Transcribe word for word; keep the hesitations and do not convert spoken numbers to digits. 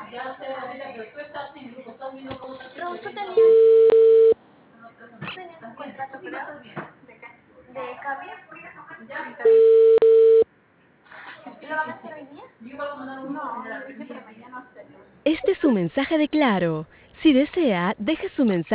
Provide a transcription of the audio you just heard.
Ya sé, ahorita, pero tú estás en grupo, estás viendo cómo estás No, tú escribiendo. tenías, tú tenías un ¿Estás bien? contrato, Sí, creo, estás bien. de, ca- de cambio. Ya. ¿Lo van a hacer hoy día? Yo igual voy a mandar un No, mensaje me de la dice para primera. mañana o hasta el lunes. Este es su mensaje de Claro. Si desea, deje su mensaje.